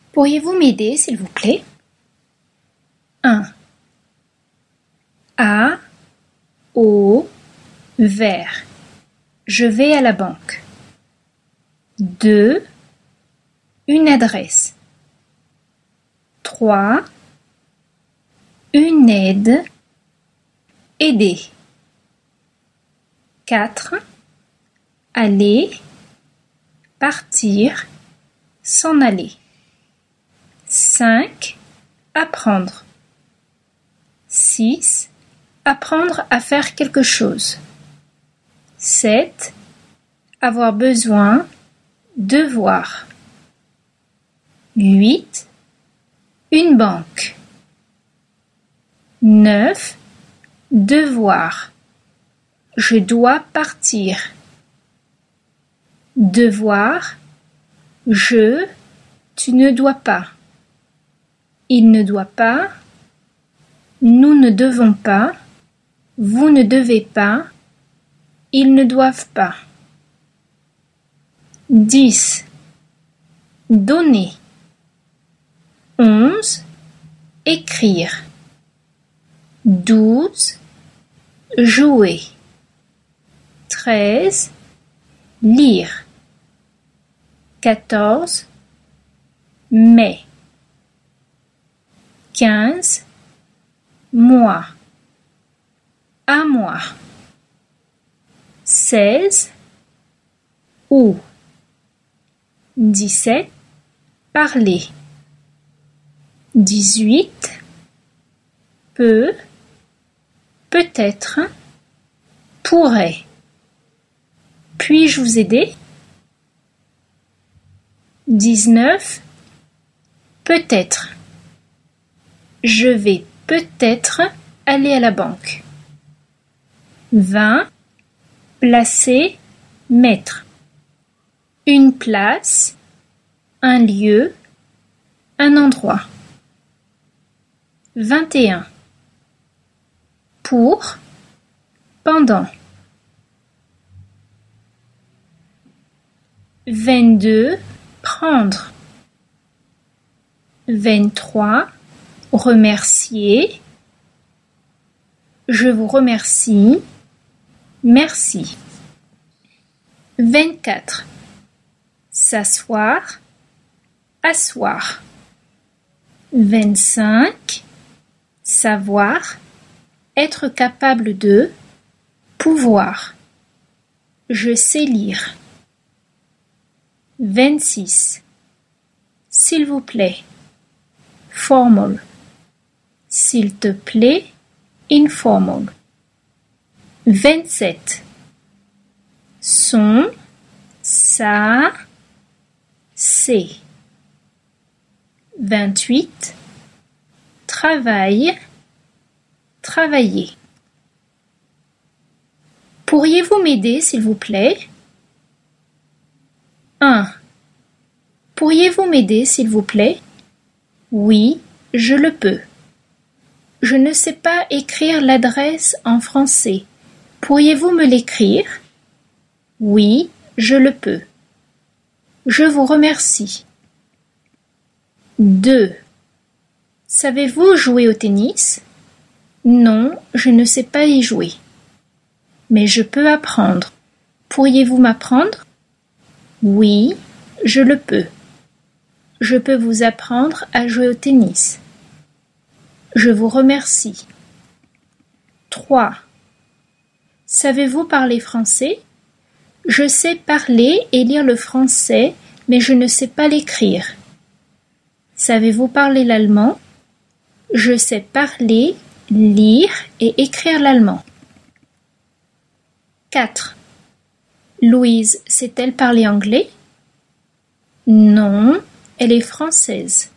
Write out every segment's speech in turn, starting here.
Pourriez-vous m'aider, s'il vous plaît? 1. A, O, vert. Je vais à la banque. 2. Une adresse. 3. Une aide. Aider. 4. Aller. Partir. S'en aller. 5. Apprendre. 6. Apprendre à faire quelque chose. 7. Avoir besoin. Devoir. 8. Une banque. 9. Devoir. Je dois partir. Devoir. Je. Tu ne dois pas. Il ne doit pas. Nous ne devons pas. Vous ne devez pas. Ils ne doivent pas. 10. Donner. 11. Écrire. 12. Jouer. 13. Lire. 14. Mais. 15. Moi. À moi. 16. Où. 17. Parler. 18. Peut. Peut-être. Pourrait. Puis-je vous aider? 19. Peut-être. Je vais peut-être aller à la banque. 20. Placer, mettre. Une place, un lieu, un endroit. 21. Pour, pendant. 22. Prendre. 23. Remercier. Je vous remercie. Merci. 24. S'asseoir. Asseoir. 25. Savoir. Être capable de. Pouvoir. Je sais lire. 26. S'il vous plaît. Formal. S'il te plaît. Informal. 27. Son. Ça. C'est. 28. Travail. Travailler. Pourriez-vous m'aider, s'il vous plaît? 1. Pourriez-vous m'aider, s'il vous plaît? Oui, je le peux. Je ne sais pas écrire l'adresse en français. Pourriez-vous me l'écrire? Oui, je le peux. Je vous remercie. 2. Savez-vous jouer au tennis? Non, je ne sais pas y jouer. Mais je peux apprendre. Pourriez-vous m'apprendre? Oui, je le peux. Je peux vous apprendre à jouer au tennis. Je vous remercie. 3. Savez-vous parler français? Je sais parler et lire le français, mais je ne sais pas l'écrire. Savez-vous parler l'allemand? Je sais parler, lire et écrire l'allemand. 4. Louise sait-elle parler anglais? Non, elle est française.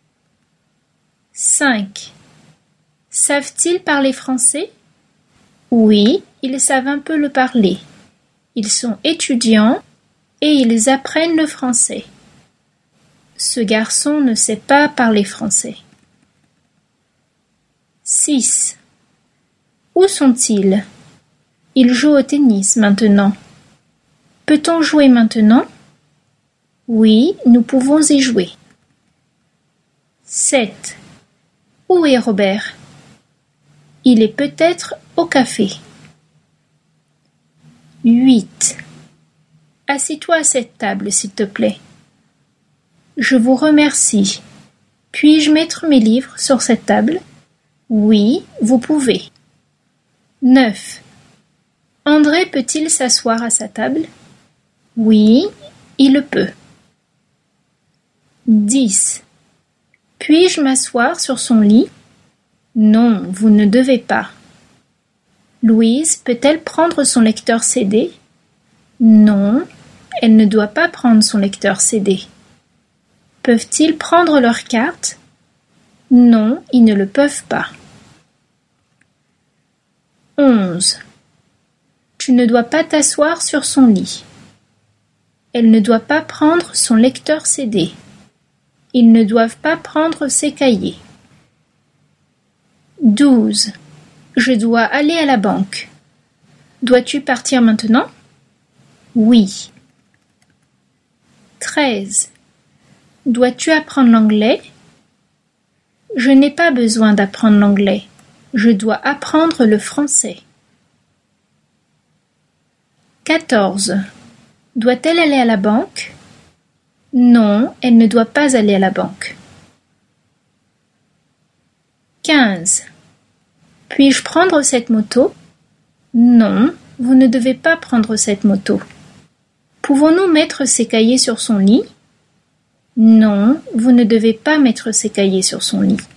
5. Savent-ils parler français? Oui, ils savent un peu le parler. Ils sont étudiants et ils apprennent le français. Ce garçon ne sait pas parler français. 6. Où sont-ils? Ils jouent au tennis maintenant. Peut-on jouer maintenant? Oui, nous pouvons y jouer. 7. Où est Robert? Il est peut-être au café. 8. Assieds-toi à cette table, s'il te plaît. Je vous remercie. Puis-je mettre mes livres sur cette table? Oui, vous pouvez. 9. André peut-il s'asseoir à sa table? Oui, il le peut. 10. Puis-je m'asseoir sur son lit? Non, vous ne devez pas. Louise peut-elle prendre son lecteur CD? Non, elle ne doit pas prendre son lecteur CD. Peuvent-ils prendre leur carte? Non, ils ne le peuvent pas. 11. Tu ne dois pas t'asseoir sur son lit. Elle ne doit pas prendre son lecteur CD. Ils ne doivent pas prendre ses cahiers. 12. Je dois aller à la banque. Dois-tu partir maintenant? Oui. 13. Dois-tu apprendre l'anglais? Je n'ai pas besoin d'apprendre l'anglais. Je dois apprendre le français. 14. Doit-elle aller à la banque? Non, elle ne doit pas aller à la banque. 15. Puis-je prendre cette moto? Non, vous ne devez pas prendre cette moto. Pouvons-nous mettre ses cahiers sur son lit? Non, vous ne devez pas mettre ses cahiers sur son lit.